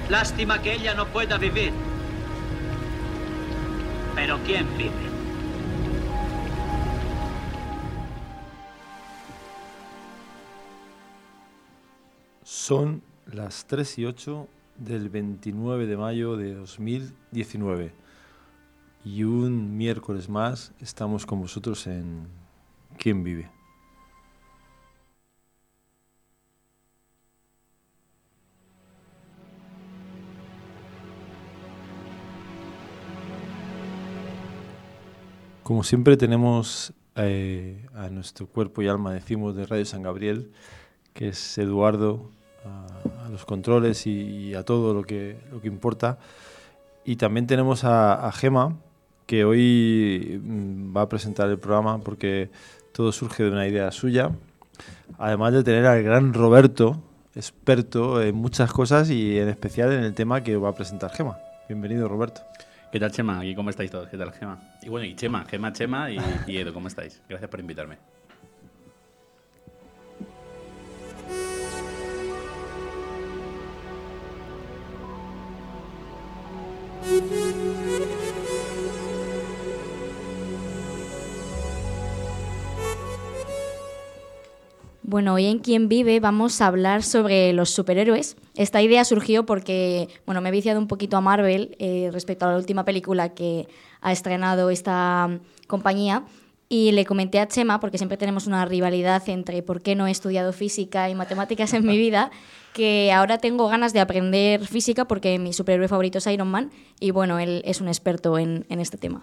Lástima que ella no pueda vivir. Pero ¿quién vive? Son las 3:08 del 29 de mayo de 2019 y un miércoles más estamos con vosotros en ¿Quién vive? Como siempre tenemos a nuestro cuerpo y alma, decimos, de Radio San Gabriel, que es Eduardo, a los controles y a todo lo que importa. Y también tenemos a Gema, que hoy va a presentar el programa porque todo surge de una idea suya. Además de tener al gran Roberto, experto en muchas cosas y en especial en el tema que va a presentar Gema. Bienvenido, Roberto. ¿Qué tal, Chema? ¿Y cómo estáis todos? ¿Qué tal, Gema? Y bueno, y Chema y Edu, ¿cómo estáis? Gracias por invitarme. Bueno, hoy en Quién Vive vamos a hablar sobre los superhéroes. Esta idea surgió porque me he viciado un poquito a Marvel respecto a la última película que ha estrenado esta compañía y le comenté a Chema, porque siempre tenemos una rivalidad entre por qué no he estudiado física y matemáticas en mi vida, que ahora tengo ganas de aprender física porque mi superhéroe favorito es Iron Man y bueno, él es un experto en este tema.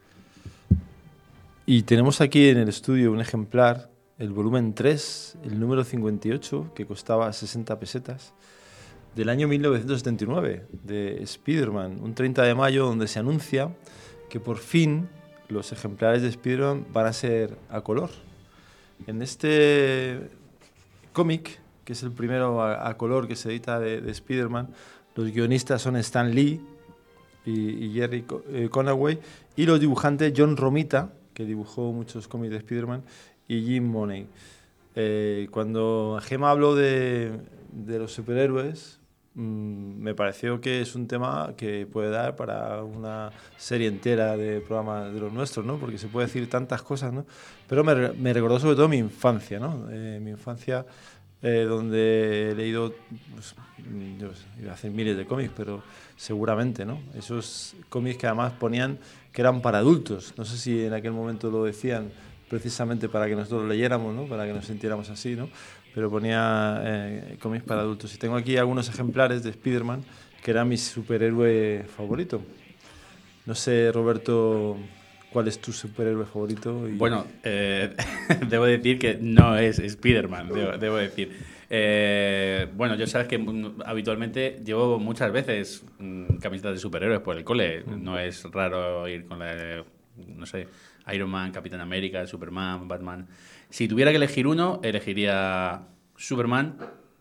Y tenemos aquí en el estudio un ejemplar, el volumen 3, el número 58, que costaba 60 pesetas, del año 1979, de Spider-Man, un 30 de mayo, donde se anuncia que por fin los ejemplares de Spider-Man van a ser a color. En este cómic, que es el primero a color que se edita de Spider-Man, los guionistas son Stan Lee y Jerry Conway, y los dibujantes John Romita, que dibujó muchos cómics de Spider-Man, y Jim Mooney. Cuando Gemma habló de los superhéroes, me pareció que es un tema que puede dar para una serie entera de programas de los nuestros, ¿no? Porque se puede decir tantas cosas, ¿no? Pero me recordó sobre todo mi infancia, ¿no? Mi infancia, donde he leído, pues, yo iba a hacer miles de cómics, pero seguramente, ¿no? Esos cómics que además ponían que eran para adultos. No sé si en aquel momento lo decían precisamente para que nosotros lo leyéramos, ¿no? Para que nos sintiéramos así, ¿no? Pero ponía cómics para adultos. Y tengo aquí algunos ejemplares de Spider-Man, que era mi superhéroe favorito. No sé, Roberto, ¿cuál es tu superhéroe favorito? Bueno, debo decir que no es Spider-Man, debo decir. Bueno, yo sabes que habitualmente llevo muchas veces camisetas de superhéroes por el cole. No es raro ir con la, no sé, Iron Man, Capitán América, Superman, Batman. Si tuviera que elegir uno, elegiría Superman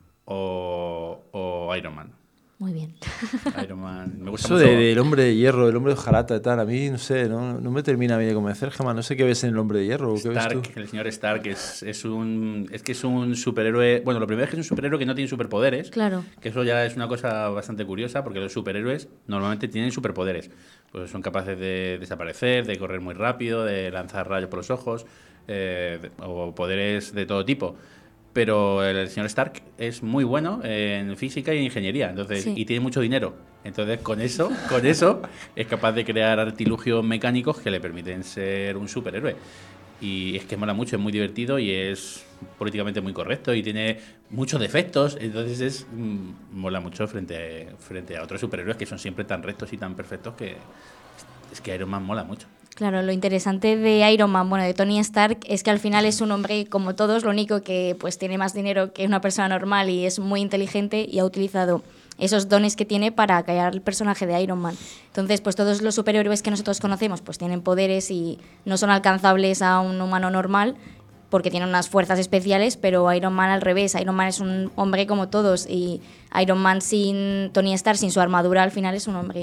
o Iron Man. Muy bien. Iron Man. Me gusta eso mucho. del hombre de hierro, el hombre de hojarata y tal, a mí, no sé, no me termina a mí de convencer, Gemma. No sé qué ves en el hombre de hierro. ¿Qué Stark, ves tú? el señor Stark es un superhéroe. Bueno, lo primero es que es un superhéroe que no tiene superpoderes. Claro. Que eso ya es una cosa bastante curiosa, porque los superhéroes normalmente tienen superpoderes. Pues son capaces de desaparecer, de correr muy rápido, de lanzar rayos por los ojos, o poderes de todo tipo. Pero el señor Stark es muy bueno en física y en ingeniería, entonces, sí. Y tiene mucho dinero. Entonces, con eso es capaz de crear artilugios mecánicos que le permiten ser un superhéroe. Y es que mola mucho, es muy divertido y es políticamente muy correcto y tiene muchos defectos. Entonces mola mucho frente a otros superhéroes que son siempre tan rectos y tan perfectos que es que Iron Man mola mucho. Claro, lo interesante de Iron Man, de Tony Stark, es que al final es un hombre como todos, lo único que pues tiene más dinero que una persona normal y es muy inteligente y ha utilizado esos dones que tiene para crear el personaje de Iron Man. Entonces, pues todos los superhéroes que nosotros conocemos pues tienen poderes y no son alcanzables a un humano normal porque tienen unas fuerzas especiales, pero Iron Man al revés. Iron Man es un hombre como todos y Iron Man sin Tony Stark, sin su armadura, al final es un hombre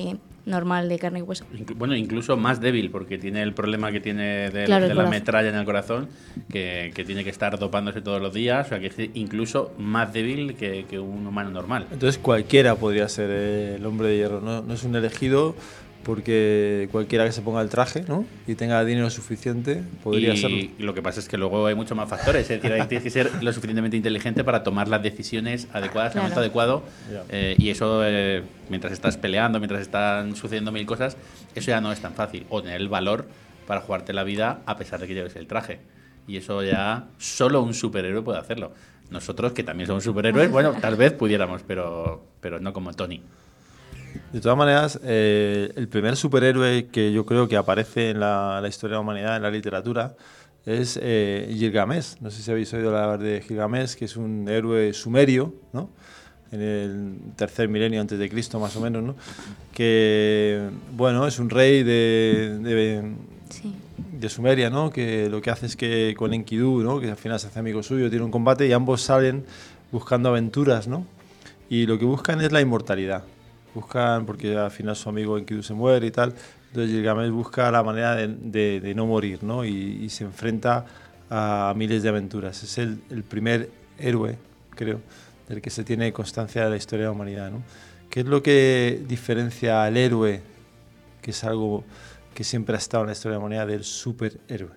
normal de carne y hueso. Bueno, incluso más débil, porque tiene el problema que tiene de Claro, la metralla en el corazón, que tiene que estar dopándose todos los días, o sea, que es incluso más débil que un humano normal. Entonces cualquiera podría ser el hombre de hierro, ¿no? No es un elegido, porque cualquiera que se ponga el traje, ¿no?, y tenga dinero suficiente podría serlo. Y lo que pasa es que luego hay muchos más factores, es decir, tienes que ser lo suficientemente inteligente para tomar las decisiones adecuadas en el momento adecuado, y eso, mientras estás peleando, mientras están sucediendo mil cosas, eso ya no es tan fácil, o tener el valor para jugarte la vida a pesar de que lleves el traje, y eso ya solo un superhéroe puede hacerlo. Nosotros, que también somos superhéroes, bueno, tal vez pudiéramos, pero no como Tony. De todas maneras, el primer superhéroe que yo creo que aparece en la historia de la humanidad, en la literatura, es Gilgamesh. No sé si habéis oído hablar de Gilgamesh, que es un héroe sumerio, ¿no?, en el tercer milenio antes de Cristo, más o menos, ¿no?, que, bueno, es un rey de Sumeria, ¿no?, que lo que hace es que con Enkidu, ¿no?, que al final se hace amigo suyo, tiene un combate y ambos salen buscando aventuras, ¿no?, y lo que buscan es la inmortalidad. Buscan, porque al final su amigo Enkidu se muere y tal, entonces Gilgamesh busca la manera de no morir, ¿no?, y se enfrenta a miles de aventuras. Es el primer héroe, creo, del que se tiene constancia de la historia de la humanidad, ¿no? ¿Qué es lo que diferencia al héroe, que es algo que siempre ha estado en la historia de la humanidad, del superhéroe?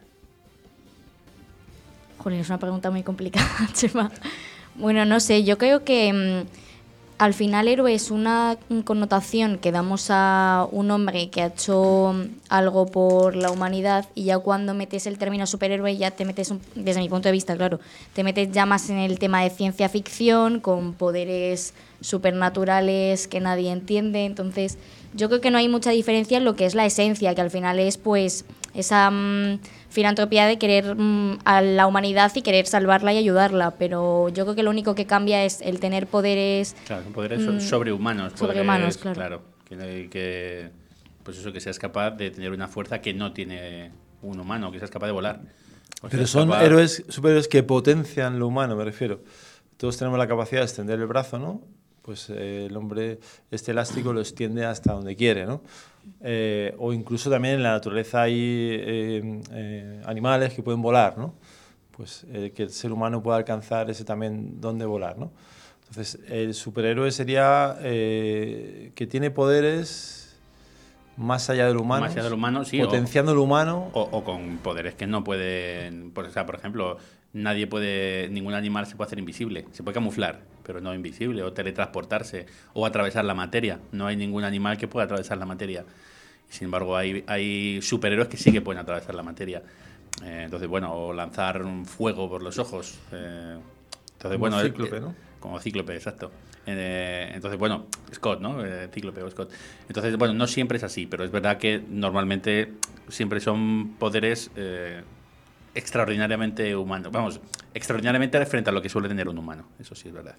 Joder, es una pregunta muy complicada, Chema. Bueno, no sé, yo creo que al final héroe es una connotación que damos a un hombre que ha hecho algo por la humanidad, y ya cuando metes el término superhéroe ya te metes, desde mi punto de vista, claro, te metes ya más en el tema de ciencia ficción, con poderes supernaturales que nadie entiende. Entonces yo creo que no hay mucha diferencia en lo que es la esencia, que al final es pues esa filantropía de querer a la humanidad y querer salvarla y ayudarla, pero yo creo que lo único que cambia es el tener poderes... Claro, poderes sobrehumanos. Sobrehumanos, claro. Que pues eso, que seas capaz de tener una fuerza que no tiene un humano, que seas capaz de volar. Pero son héroes, superhéroes que potencian lo humano, me refiero. Todos tenemos la capacidad de extender el brazo, ¿no? Pues el hombre, este elástico lo extiende hasta donde quiere, ¿no? O incluso también en la naturaleza hay animales que pueden volar, ¿no? Pues que el ser humano pueda alcanzar ese también don de volar, ¿no? Entonces, el superhéroe sería que tiene poderes más allá del humano, sí, potenciando lo humano. O con poderes que no pueden... O sea, por ejemplo, ningún animal se puede hacer invisible. Se puede camuflar, pero no invisible, o teletransportarse, o atravesar la materia. No hay ningún animal que pueda atravesar la materia. Sin embargo, hay superhéroes que sí que pueden atravesar la materia. Entonces, bueno, o lanzar un fuego por los ojos. Entonces, como bueno, Cíclope, ¿no? Como Cíclope, exacto. Entonces, bueno, Scott, ¿no? Cíclope o Scott. Entonces, bueno, no siempre es así, pero es verdad que normalmente siempre son poderes extraordinariamente humanos. Vamos, extraordinariamente frente a lo que suele tener un humano. Eso sí es verdad.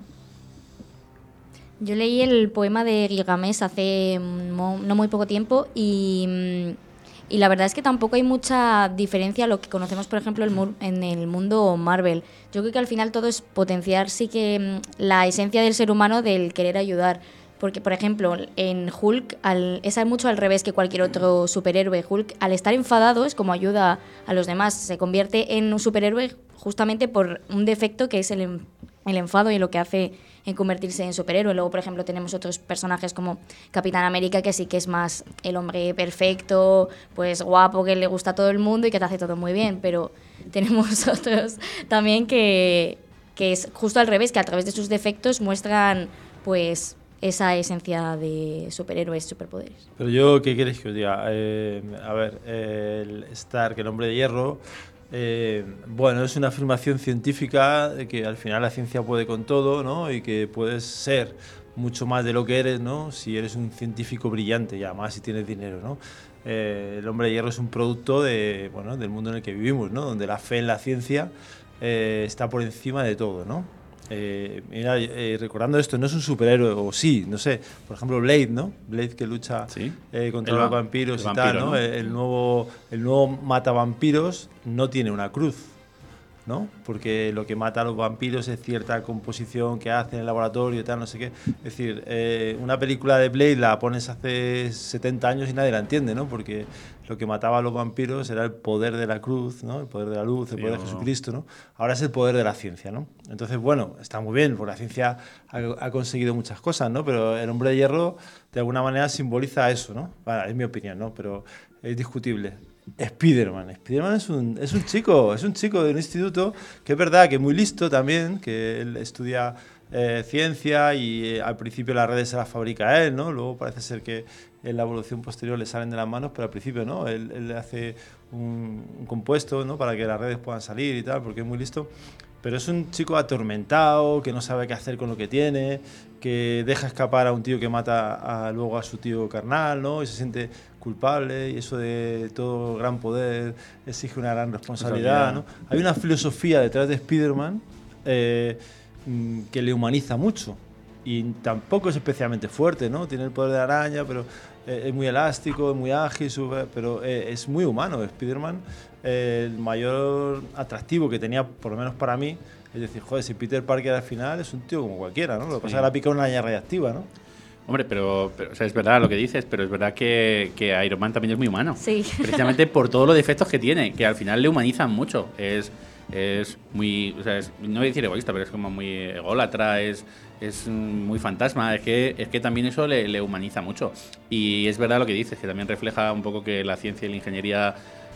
Yo leí el poema de Gilgamesh hace no muy poco tiempo y la verdad es que tampoco hay mucha diferencia a lo que conocemos, por ejemplo, en el mundo Marvel. Yo creo que al final todo es potenciar sí que la esencia del ser humano, del querer ayudar. Porque, por ejemplo, en Hulk es mucho al revés que cualquier otro superhéroe. Hulk, al estar enfadado, es como ayuda a los demás. Se convierte en un superhéroe justamente por un defecto que es el enfado y lo que hace en convertirse en superhéroe. Luego, por ejemplo, tenemos otros personajes como Capitán América, que sí que es más el hombre perfecto, pues guapo, que le gusta a todo el mundo y que te hace todo muy bien. Pero tenemos otros también que es justo al revés, que a través de sus defectos muestran pues esa esencia de superhéroes, superpoderes. Pero yo, ¿qué queréis que os diga? A ver, el Stark, el hombre de hierro, bueno, es una afirmación científica de que al final la ciencia puede con todo, ¿no? Y que puedes ser mucho más de lo que eres, ¿no? Si eres un científico brillante, y además si tienes dinero, ¿no? El hombre de hierro es un producto del mundo en el que vivimos, ¿no? Donde la fe en la ciencia está por encima de todo, ¿no? Mira, recordando esto, no es un superhéroe, o sí, no sé, por ejemplo Blade, ¿no? Blade, que lucha contra los vampiros y tal, ¿no? El nuevo matavampiros no tiene una cruz, ¿no? Porque lo que mata a los vampiros es cierta composición que hacen en el laboratorio y tal, no sé qué. Es decir, una película de Blade la pones hace 70 años y nadie la entiende, ¿no? Porque lo que mataba a los vampiros era el poder de la cruz, ¿no? El poder de la luz, el poder de Jesucristo, ¿no? Ahora es el poder de la ciencia, ¿no? Entonces, bueno, está muy bien, porque la ciencia ha conseguido muchas cosas, ¿no? Pero el Hombre de Hierro, de alguna manera, simboliza eso, ¿no? Bueno, es mi opinión, ¿no? Pero es discutible. Spiderman es un chico de un instituto que es verdad que es muy listo también, que él estudia ciencia y al principio las redes se las fabrica él, ¿no? Luego parece ser que en la evolución posterior le salen de las manos, pero al principio no, él hace un compuesto, ¿no? Para que las redes puedan salir y tal, porque es muy listo. Pero es un chico atormentado, que no sabe qué hacer con lo que tiene, que deja escapar a un tío que mata luego a su tío carnal, ¿no? Y se siente culpable, y eso de todo gran poder exige una gran responsabilidad, ¿no? Hay una filosofía detrás de Spider-Man que le humaniza mucho, y tampoco es especialmente fuerte, ¿no? Tiene el poder de la araña, pero es muy elástico, es muy ágil, pero es muy humano. Spider-Man, el mayor atractivo que tenía, por lo menos para mí, es decir, joder, si Peter Parker al final es un tío como cualquiera, ¿no? Lo que pasa es que le ha picado una araña radiactiva, ¿no? Hombre, pero o sea, es verdad lo que dices, pero es verdad que Iron Man también es muy humano. Sí. Precisamente por todos los defectos que tiene, que al final le humanizan mucho. Es muy, o sea, no voy a decir egoísta, pero es como muy ególatra, es muy fantasma. Es que también eso le humaniza mucho. Y es verdad lo que dices, que también refleja un poco que la ciencia y la ingeniería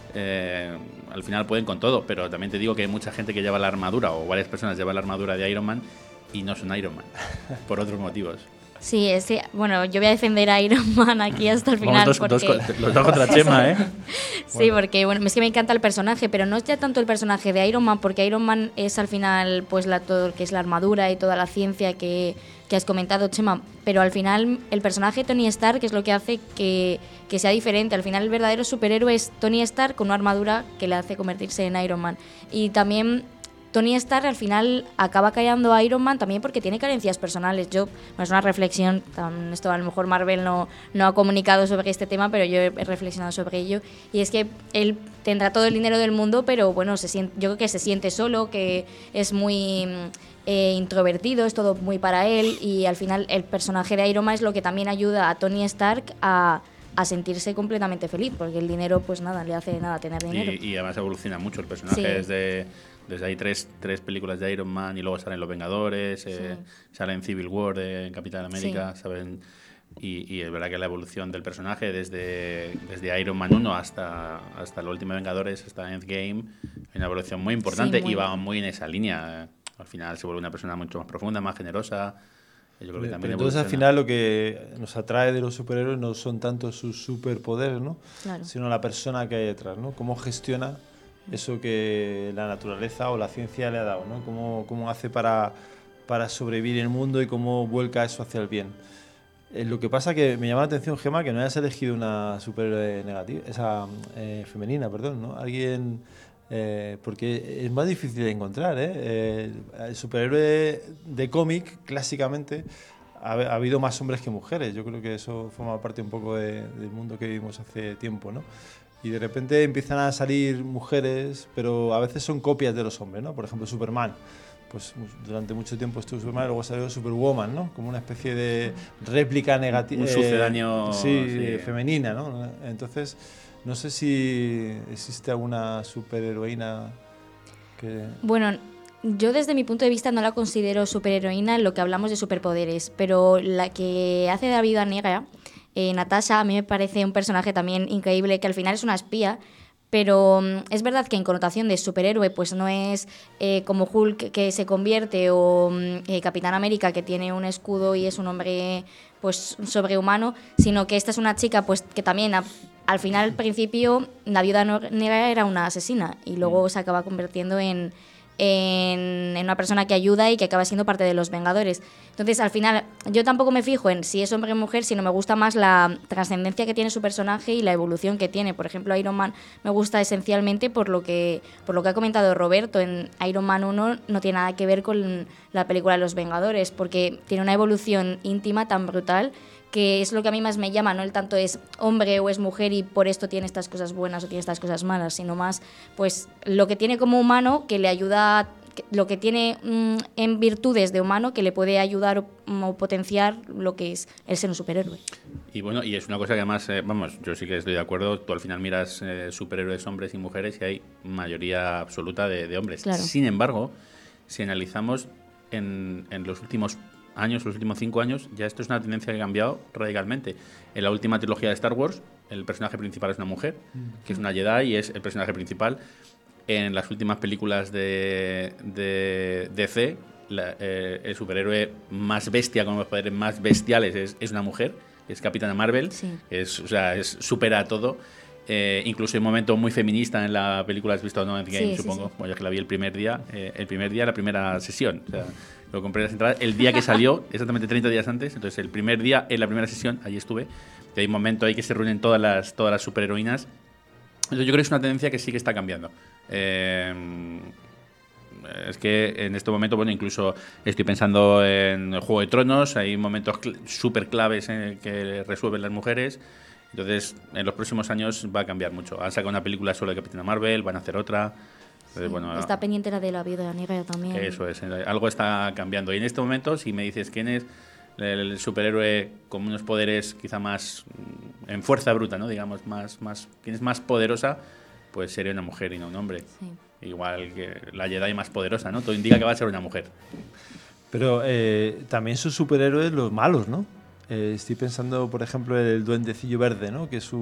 al final pueden con todo. Pero también te digo que hay mucha gente que lleva la armadura, o varias personas llevan la armadura de Iron Man y no son Iron Man, por otros motivos. Sí, bueno, yo voy a defender a Iron Man aquí hasta el final. Los dos contra Chema, ¿eh? Sí, porque bueno, es que me encanta el personaje, pero no es ya tanto el personaje de Iron Man, porque Iron Man es al final pues todo lo que es la armadura y toda la ciencia que has comentado, Chema, pero al final el personaje Tony Stark es lo que hace que sea diferente. Al final el verdadero superhéroe es Tony Stark con una armadura que le hace convertirse en Iron Man. Y también Tony Stark al final acaba callando a Iron Man también porque tiene carencias personales. Es una reflexión, esto a lo mejor Marvel no ha comunicado sobre este tema, pero yo he reflexionado sobre ello. Y es que él tendrá todo el dinero del mundo, pero bueno, yo creo que se siente solo, que es muy introvertido, es todo muy para él. Y al final el personaje de Iron Man es lo que también ayuda a Tony Stark a sentirse completamente feliz, porque el dinero pues nada, le hace nada tener dinero. Y además evoluciona mucho el personaje. Sí. Desde hay tres películas de Iron Man y luego salen Los Vengadores, salen Civil War en Capitán América, ¿saben? Y es verdad que la evolución del personaje desde Iron Man 1 hasta el último Vengadores, hasta Endgame, hay una evolución muy importante y va muy en esa línea. Al final se vuelve una persona mucho más profunda, más generosa. Yo creo que también entonces al final lo que nos atrae de los superhéroes no son tanto sus superpoderes, ¿no? Claro. Sino la persona que hay detrás, ¿no? Cómo gestiona eso que la naturaleza o la ciencia le ha dado, ¿no? Cómo hace para sobrevivir en el mundo y cómo vuelca eso hacia el bien. Lo que pasa que me llama la atención, Gemma, que no hayas elegido una superhéroe negativa, femenina, perdón, ¿no? Alguien, porque es más difícil de encontrar, ¿eh? El superhéroe de cómic, clásicamente, ha habido más hombres que mujeres. Yo creo que eso forma parte un poco del mundo que vivimos hace tiempo, ¿no? Y de repente empiezan a salir mujeres, pero a veces son copias de los hombres, ¿no? Por ejemplo, Superman. Pues durante mucho tiempo estuvo Superman y luego salió Superwoman, ¿no? Como una especie de réplica negativa. Un sucedáneo femenina, ¿no? Entonces, no sé si existe alguna superheroína que... Bueno, yo desde mi punto de vista no la considero superheroína en lo que hablamos de superpoderes, pero la que hace de la Viuda Negra, Natasha, a mí me parece un personaje también increíble, que al final es una espía, pero es verdad que en connotación de superhéroe pues no es como Hulk, que se convierte, o Capitán América, que tiene un escudo y es un hombre pues sobrehumano, sino que esta es una chica pues que también al final, al principio, la Viuda Negra era una asesina y luego se acaba convirtiendo en una persona que ayuda y que acaba siendo parte de los Vengadores. Entonces, al final, yo tampoco me fijo en si es hombre o mujer, sino me gusta más la trascendencia que tiene su personaje y la evolución que tiene. Por ejemplo, Iron Man me gusta esencialmente por lo que ha comentado Roberto. En Iron Man 1 no tiene nada que ver con la película de los Vengadores, porque tiene una evolución íntima tan brutal que es lo que a mí más me llama, no el tanto es hombre o es mujer y por esto tiene estas cosas buenas o tiene estas cosas malas, sino más pues lo que tiene como humano que le ayuda, lo que tiene en virtudes de humano que le puede ayudar o potenciar lo que es el ser un superhéroe. Y bueno, y es una cosa que además, vamos, yo sí que estoy de acuerdo, tú al final miras superhéroes hombres y mujeres y hay mayoría absoluta de hombres. Claro. Sin embargo, si analizamos en los últimos años, los últimos 5 años, ya esto es una tendencia que ha cambiado radicalmente. En la última trilogía de Star Wars, el personaje principal es una mujer, que es una Jedi y es el personaje principal. En las últimas películas de DC, el superhéroe más bestia, con los poderes más bestiales, es una mujer, es Capitana Marvel, Sí. Supera todo. Incluso hay un momento muy feminista en la película, ¿has visto? ¿No? Endgame, Sí, supongo. sí. Bueno, yo que la vi el primer día, la primera sesión. O sea, lo compré las entradas el día que salió, exactamente 30 días antes. Entonces, el primer día, en la primera sesión, allí estuve. Y hay un momento ahí que se reúnen todas las superheroínas. Entonces, yo creo que es una tendencia que sí que está cambiando. Es que en este momento, bueno, incluso estoy pensando en el Juego de Tronos, hay momentos súper claves que resuelven las mujeres. Entonces, en los próximos años va a cambiar mucho. Han sacado una película sobre Capitana Marvel, van a hacer otra. Entonces, Sí, bueno, está pendiente la de la Viuda Negra también. eso es, algo está cambiando. Y en este momento, si me dices quién es el superhéroe con unos poderes quizá más en fuerza bruta, ¿no? Digamos, quién es más poderosa, pues sería una mujer y no un hombre. Sí. Igual que la Jedi más poderosa, ¿no? Todo indica que va a ser una mujer. Pero también son superhéroes los malos, ¿no? Estoy pensando, por ejemplo, en el Duendecillo Verde, ¿no? Que es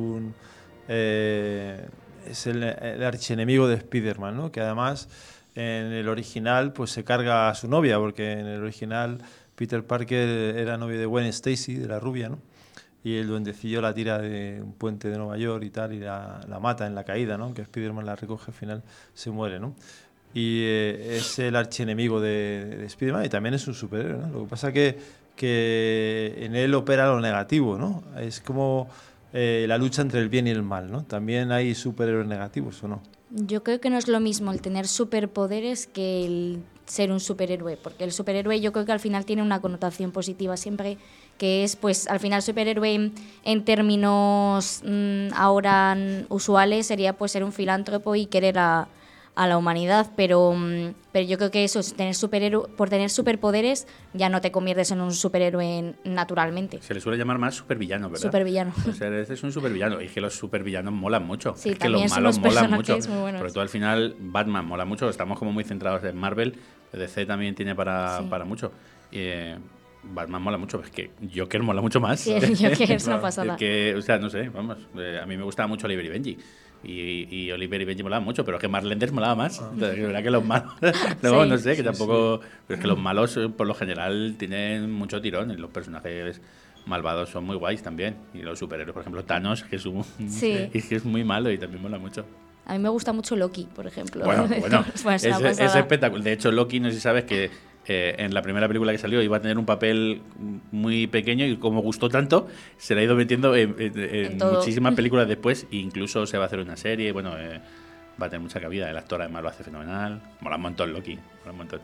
es el archienemigo de Spider-Man, ¿no? Que además en el original pues se carga a su novia, porque en el original Peter Parker era novio de Gwen Stacy, de la rubia, ¿no? Y el duendecillo la tira de un puente de Nueva York y tal, y la mata en la caída, ¿no? Que Spider-Man la recoge, al final se muere, ¿no? Y es el archienemigo de Spider-Man y también es un superhéroe, ¿no? Lo que pasa que en él opera lo negativo, ¿no? Es como la lucha entre el bien y el mal, ¿no? También hay superhéroes negativos, ¿o no? Yo creo que no es lo mismo el tener superpoderes que el ser un superhéroe, porque el superhéroe yo creo que al final tiene una connotación positiva siempre, que es pues al final superhéroe en términos ahora usuales sería pues ser un filántropo y querer a la humanidad, pero yo creo que eso, por tener superpoderes ya no te conviertes en un superhéroe naturalmente. Se le suele llamar más supervillano, ¿verdad? Supervillano. O sea, este es un supervillano. Y es que los supervillanos molan mucho. Sí, es que los también son malos unos molan mucho. personajes muy buenos. Porque tú al final, Batman mola mucho. Estamos como muy centrados en Marvel. DC también tiene para mucho. Batman mola mucho. Es que Joker mola mucho más. Sí, el Joker es una pasada. Es que, o sea, no sé, vamos. A mí me gustaba mucho Oliver y Benji. Y Oliver y Benji molaban mucho, pero es que Marlenders molaba más. Entonces, es verdad que los malos. No, Sí. no sé, que tampoco. Pero es que los malos, por lo general, tienen mucho tirón. Y los personajes malvados son muy guays también. Y los superhéroes, por ejemplo, Thanos, que es muy malo y también mola mucho. A mí me gusta mucho Loki, por ejemplo. Bueno, Pues es una pasada. espectacular. De hecho, Loki, no sé si sabes que en la primera película que salió iba a tener un papel muy pequeño y como gustó tanto, se le ha ido metiendo en todo. muchísimas películas después. E incluso se va a hacer una serie. Bueno, va a tener mucha cabida. El actor además lo hace fenomenal. Mola un montón Loki. Mola un montón.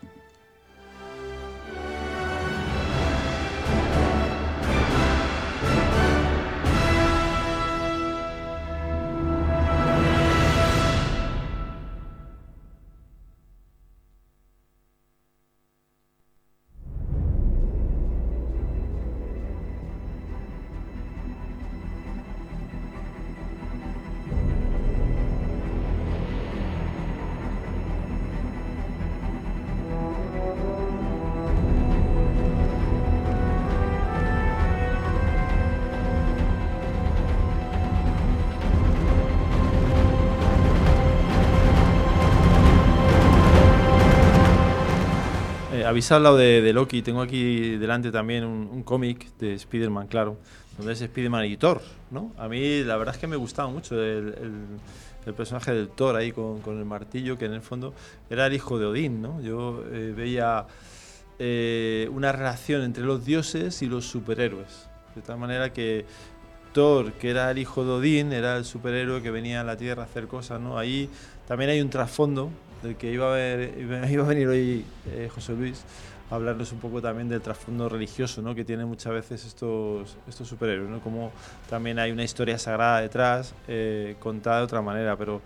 Habéis hablado de Loki. Tengo aquí delante también un cómic de Spider-Man, claro, donde es Spider-Man y Thor, ¿no? A mí la verdad es que me gustaba mucho el personaje del Thor ahí con el martillo, que en el fondo era el hijo de Odín, ¿no? Yo veía una relación entre los dioses y los superhéroes, de tal manera que Thor, que era el hijo de Odín, era el superhéroe que venía a la Tierra a hacer cosas, ¿no? Ahí también hay un trasfondo del que iba a venir hoy José Luis, a hablarnos un poco también del trasfondo religioso, ¿no? Que tienen muchas veces estos superhéroes, ¿no? Como también hay una historia sagrada detrás, contada de otra manera, pero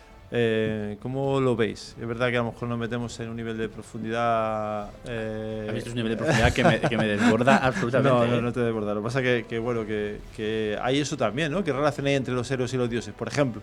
¿cómo lo veis? Es verdad que a lo mejor nos metemos en un nivel de profundidad... A mí esto es un nivel de profundidad que me desborda absolutamente. No te desborda. Lo que pasa es que hay eso también, ¿no? ¿Qué relación hay entre los héroes y los dioses? Por ejemplo,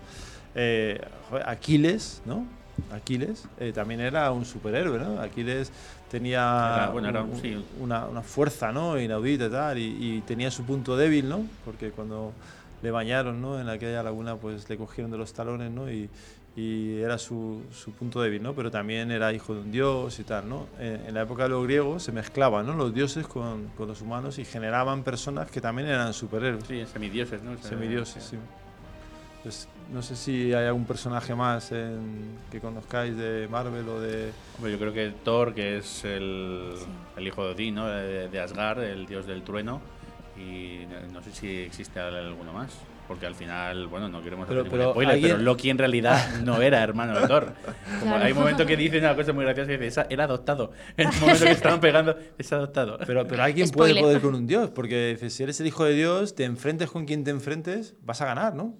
Aquiles, ¿no? Aquiles también era un superhéroe, ¿no? Aquiles tenía una fuerza, ¿no? Inaudita y tal, y tenía su punto débil, ¿no? Porque cuando le bañaron, ¿no? En aquella laguna, pues le cogieron de los talones, ¿no? Y era su punto débil, ¿no? Pero también era hijo de un dios y tal, ¿no? En la época de los griegos se mezclaban, ¿no? Los dioses con los humanos y generaban personas que también eran superhéroes. Sí, semidioses, ¿no? Semidioses, sí. Pues, no sé si hay algún personaje más que conozcáis de Marvel o de... Hombre, yo creo que Thor, que es el hijo de Odín, ¿no? De Asgard, el dios del trueno. Y no sé si existe alguno más. Porque al final, bueno, no queremos hacer ningún spoiler, pero Loki en realidad no era hermano de Thor. Claro. Hay un momento que dice una cosa muy graciosa y dice, era adoptado. En el momento que estaban pegando, es adoptado. Pero alguien puede poder con un dios, porque dice, si eres el hijo de Dios, te enfrentes con quien te enfrentes, vas a ganar, ¿no?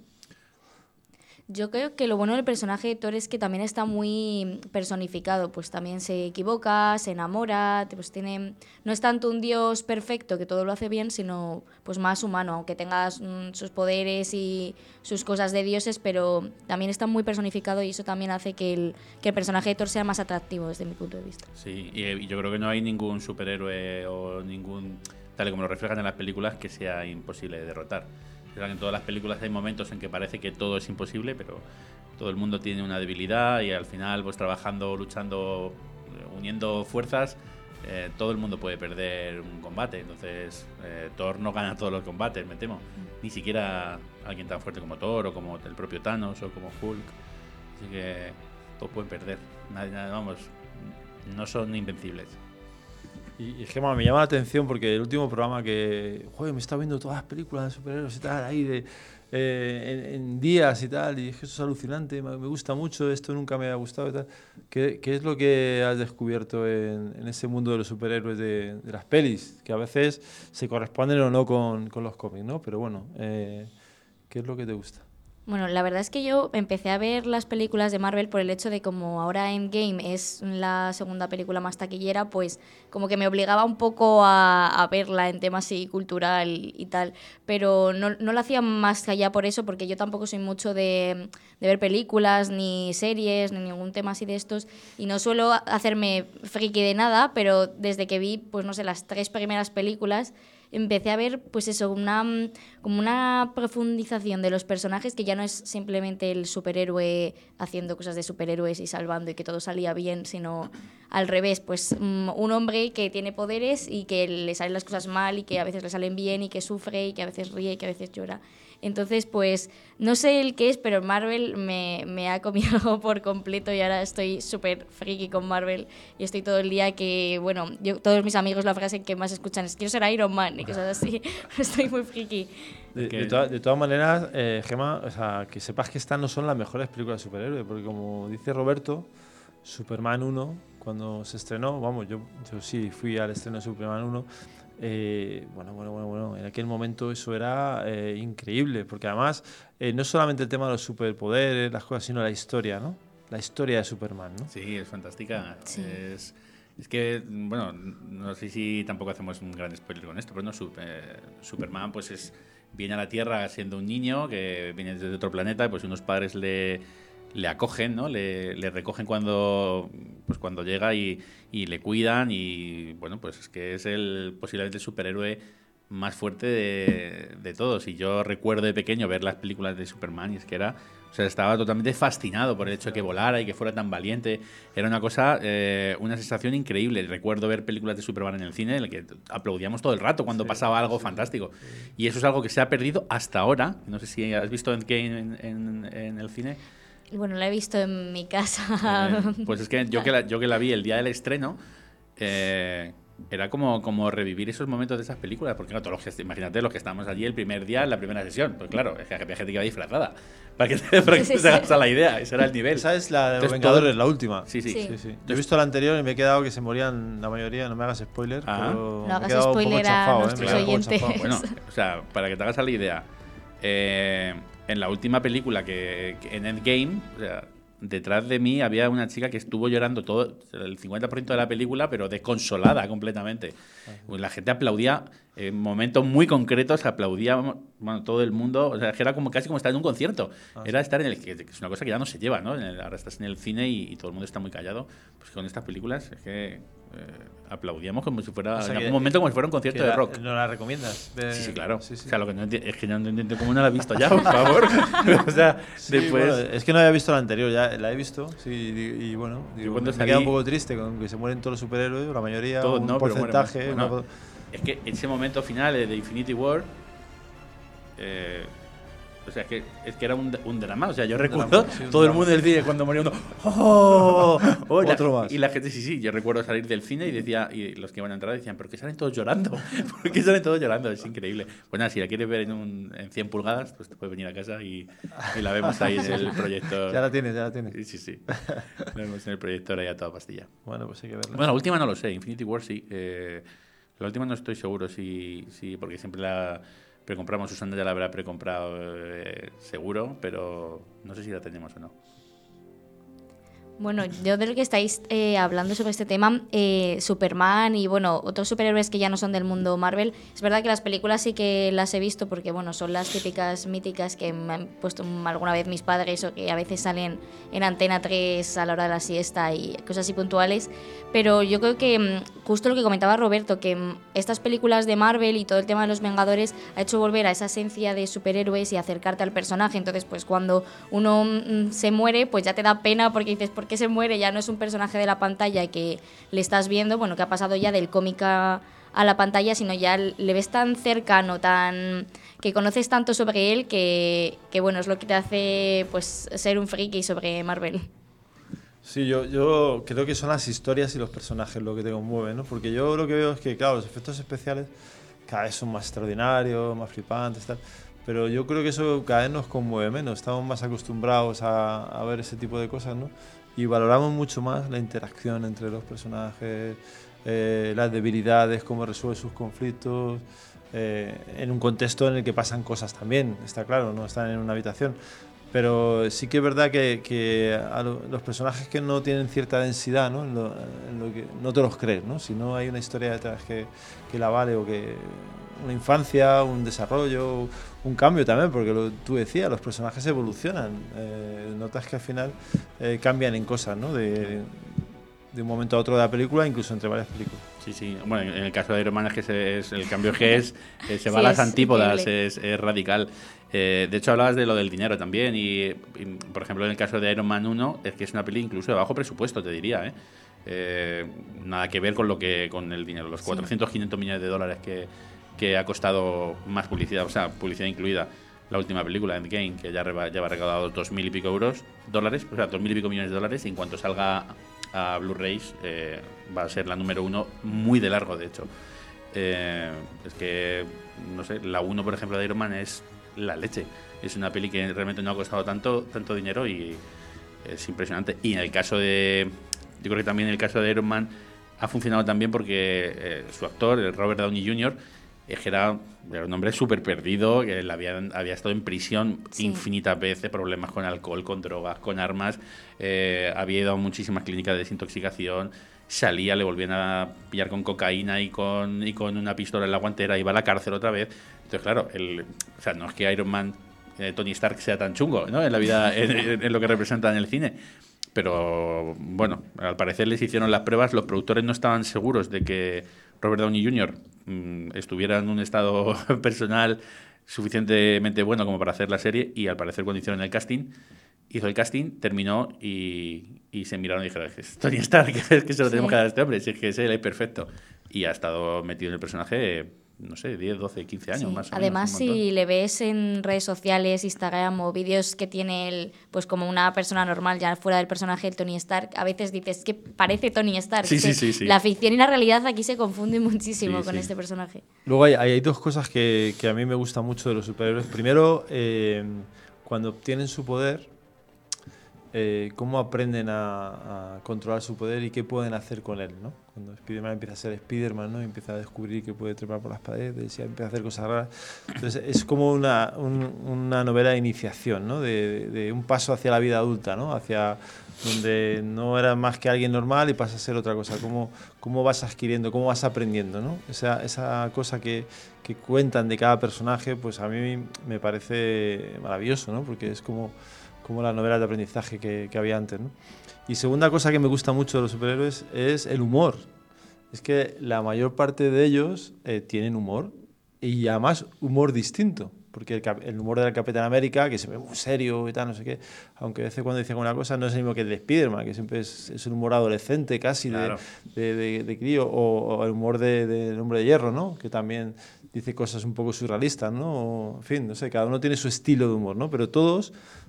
Yo creo que lo bueno del personaje de Thor es que también está muy personificado, pues también se equivoca, se enamora, pues no es tanto un dios perfecto que todo lo hace bien, sino pues más humano, aunque tenga sus poderes y sus cosas de dioses, pero también está muy personificado y eso también hace que el personaje de Thor sea más atractivo desde mi punto de vista. Sí, y yo creo que no hay ningún superhéroe o ningún, tal y como lo reflejan en las películas, que sea imposible de derrotar. En todas las películas hay momentos en que parece que todo es imposible, pero todo el mundo tiene una debilidad y al final, pues trabajando, luchando, uniendo fuerzas, todo el mundo puede perder un combate. Entonces, Thor no gana todos los combates, me temo. Ni siquiera alguien tan fuerte como Thor o como el propio Thanos o como Hulk. Así que todos pueden perder. Vamos, no son invencibles. Y Gemma, me llama la atención porque el último programa que... Joder, me está viendo todas las películas de superhéroes y tal, ahí en días y tal, y es que eso es alucinante, me gusta mucho, esto nunca me ha gustado y tal. ¿Qué es lo que has descubierto en ese mundo de los superhéroes de las pelis? Que a veces se corresponden o no con los cómics, ¿no? Pero bueno, ¿qué es lo que te gusta? Bueno, la verdad es que yo empecé a ver las películas de Marvel por el hecho de como ahora Endgame es la segunda película más taquillera, pues como que me obligaba un poco a verla en temas así cultural y tal, pero no lo hacía más allá por eso, porque yo tampoco soy mucho de ver películas, ni series, ni ningún tema así de estos, y no suelo hacerme friki de nada, pero desde que vi, pues no sé, las 3 primeras películas, empecé a ver, pues eso, como una profundización de los personajes que ya no es simplemente el superhéroe haciendo cosas de superhéroes y salvando y que todo salía bien, sino al revés, pues un hombre que tiene poderes y que le salen las cosas mal y que a veces le salen bien y que sufre y que a veces ríe y que a veces llora. Entonces, pues, no sé el qué es, pero Marvel me ha comido por completo y ahora estoy súper friki con Marvel y estoy todo el día que, bueno, todos mis amigos la frase que más escuchan es quiero ser Iron Man y cosas así. Estoy muy friki. De todas maneras, Gemma, o sea, que sepas que estas no son las mejores películas de superhéroes, porque como dice Roberto, Superman 1, cuando se estrenó, vamos, yo sí fui al estreno de Superman 1, bueno, en aquel momento eso era increíble, porque además no solamente el tema de los superpoderes, las cosas, sino la historia, ¿no? La historia de Superman, ¿no? Sí, es fantástica. Sí. Es que, bueno, no sé si tampoco hacemos un gran spoiler con esto, pero no, Superman pues viene a la Tierra siendo un niño que viene desde otro planeta, pues unos padres le acogen, ¿no? Le recogen cuando llega y le cuidan y, bueno, pues es que es posiblemente el superhéroe más fuerte de todos. Y yo recuerdo de pequeño ver las películas de Superman y es que estaba totalmente fascinado por el hecho de que volara y que fuera tan valiente. Era una cosa, una sensación increíble. Recuerdo ver películas de Superman en el cine en el que aplaudíamos todo el rato cuando pasaba algo fantástico. Y eso es algo que se ha perdido hasta ahora. No sé si has visto Endgame en el cine. Bueno, la he visto en mi casa. Pues es que yo que la vi el día del estreno, era como revivir esos momentos de esas películas, porque claro, imagínate los que estábamos allí el primer día en la primera sesión, pues claro, es que había gente que iba disfrazada, para que te hagas a la idea, ese era el nivel. Esa es la de los Entonces, Vengadores, la última. Sí. Yo he visto la anterior y me he quedado que se morían la mayoría, no me hagas spoiler, pero No me he hagas quedado un poco spoiler a chafado, nuestros me he quedado un poco oyentes. chafado. Bueno, o sea, para que te hagas a la idea, en la última película que en Endgame, o sea, detrás de mí había una chica que estuvo llorando todo el 50% de la película, pero desconsolada completamente. Pues la gente aplaudía en momentos muy concretos, aplaudía, bueno, todo el mundo, o sea, que era como casi como estar en un concierto. Era estar en el que es una cosa que ya no se lleva, ¿no? Ahora estás en el cine y todo el mundo está muy callado. Pues con estas películas es que aplaudíamos como si fuera, en algún momento como si fuera un concierto de rock. ¿No la recomiendas? Sí, claro. Sí. O sea, lo que no es que yo no entiendo cómo no la he visto ya, por favor. O sea, Sí, después... bueno, es que no había visto la anterior, ya la he visto, sí, y bueno, digo, cuando me queda un poco triste con que se mueren todos los superhéroes, la mayoría, Todos un no, pero porcentaje. bueno, es que ese momento final de Infinity War, o sea, es que era un drama. O sea, yo recuerdo drama, sí, todo el drama. mundo del cine cuando moría uno. ¡Oh! Otro más. Y la gente, sí, yo recuerdo salir del cine y los que iban a entrar decían, ¿pero qué salen todos llorando? ¿Por qué salen todos llorando? Es increíble. Pues nada, si la quieres ver en 100 pulgadas, pues te puedes venir a casa y la vemos ahí en el proyector. Ya la tienes. Sí. La vemos en el proyector ahí a toda pastilla. Bueno, pues hay que verla. Bueno, la última no lo sé, Infinity War sí. La última no estoy seguro si porque siempre la precompramos. Susana ya la habrá precomprado seguro, pero no sé si la tenemos o no. Bueno, yo de lo que estáis hablando sobre este tema, Superman y bueno, otros superhéroes que ya no son del mundo Marvel, es verdad que las películas sí que las he visto porque bueno, son las típicas míticas que me han puesto alguna vez mis padres o que a veces salen en Antena 3 a la hora de la siesta y cosas así puntuales, pero yo creo que justo lo que comentaba Roberto, que estas películas de Marvel y todo el tema de los Vengadores ha hecho volver a esa esencia de superhéroes y acercarte al personaje. Entonces pues cuando uno se muere pues ya te da pena porque dices, ¿por qué se muere? Ya no es un personaje de la pantalla que le estás viendo, bueno, que ha pasado ya del cómic a la pantalla, sino ya le ves tan cercano, tan que conoces tanto sobre él que bueno, es lo que te hace pues ser un friki sobre Marvel. Sí, yo creo que son las historias y los personajes lo que te conmueven, ¿no? Porque yo lo que veo es que, claro, los efectos especiales cada vez son más extraordinarios, más flipantes, tal. Pero yo creo que eso cada vez nos conmueve menos. Estamos más acostumbrados a ver ese tipo de cosas, ¿no? Y valoramos mucho más la interacción entre los personajes, las debilidades, cómo resuelve sus conflictos, en un contexto en el que pasan cosas también, está claro, no están en una habitación. Pero sí que es verdad que a los personajes que no tienen cierta densidad, ¿no? En lo que no te los crees, ¿no? Si no hay una historia detrás que la vale, o que una infancia, un desarrollo, un cambio también, porque tú decías, los personajes evolucionan. Notas que al final cambian en cosas, ¿no? De un momento a otro de la película, incluso entre varias películas. Sí. Bueno, en el caso de Iron Man es que el cambio que se va a Sí, las es antípodas, increíble. es radical. De hecho, hablabas de lo del dinero también y, por ejemplo, en el caso de Iron Man 1, es que es una peli incluso de bajo presupuesto, te diría, nada que ver con el dinero, los 400, 500 millones de dólares que ha costado más publicidad, o sea, publicidad incluida, la última película, Endgame, que ya lleva recaudado 2.000 y pico dólares, o sea, 2.000 y pico millones de dólares, y en cuanto salga a Blu-rays va a ser la número 1, muy de largo, de hecho. Es que, no sé, la 1, por ejemplo, de Iron Man es la leche. Es una peli que realmente no ha costado tanto dinero y es impresionante. Y en el caso yo creo que también en el caso de Iron Man ha funcionado también porque su actor, Robert Downey Jr., era un hombre súper perdido, que él había estado en prisión infinitas veces, problemas con alcohol, con drogas, con armas, había ido a muchísimas clínicas de desintoxicación, salía, le volvían a pillar con cocaína y con una pistola en la guantera, iba a la cárcel otra vez. Entonces, claro, o sea, no es que Iron Man, Tony Stark sea tan chungo, ¿no? En la vida, en lo que representa en el cine. Pero bueno, al parecer les hicieron las pruebas, los productores no estaban seguros de que Robert Downey Jr. Estuviera en un estado personal suficientemente bueno como para hacer la serie, y al parecer cuando hicieron el casting, terminó y se miraron y dijeron, es Tony Stark, es que se lo tenemos que dar a este hombre, si es que es él, es perfecto. Y ha estado metido en el personaje no sé, 10, 12, 15 años Sí. más o Además, menos. Un montón. si le ves en redes sociales, Instagram o vídeos que tiene él, pues como una persona normal, ya fuera del personaje de Tony Stark, a veces dices que parece Tony Stark. Sí, que sí. La ficción y la realidad aquí se confunden muchísimo Sí, con sí. este personaje. Luego hay dos cosas que a mí me gustan mucho de los superhéroes. Primero, cuando obtienen su poder, cómo aprenden a controlar su poder y qué pueden hacer con él, ¿no? Cuando Spider-Man empieza a ser Spider-Man, ¿no? Y empieza a descubrir que puede trepar por las paredes y empieza a hacer cosas raras. Entonces es como una novela de iniciación, ¿no? De un paso hacia la vida adulta, ¿no? Hacia donde no eras más que alguien normal y pasas a ser otra cosa. Cómo vas adquiriendo, cómo vas aprendiendo, ¿no? Esa cosa que cuentan de cada personaje, pues a mí me parece maravilloso, ¿no? Porque es como las novelas de aprendizaje que había antes, ¿no? Y segunda cosa que me gusta mucho de los superhéroes es el humor. Es que la mayor parte de ellos tienen humor y además humor distinto. Porque el humor del Capitán América, que se ve muy serio y tal, no sé qué, aunque a veces cuando dice alguna cosa no es el mismo que el de Spider-Man, que siempre es un humor adolescente casi, Claro. de crío, o el humor del Hombre de Hierro, ¿no? Que también dice cosas un poco surrealistas, ¿no? O, en fin, no sé, cada uno tiene su estilo de humor, ¿no? Pero todos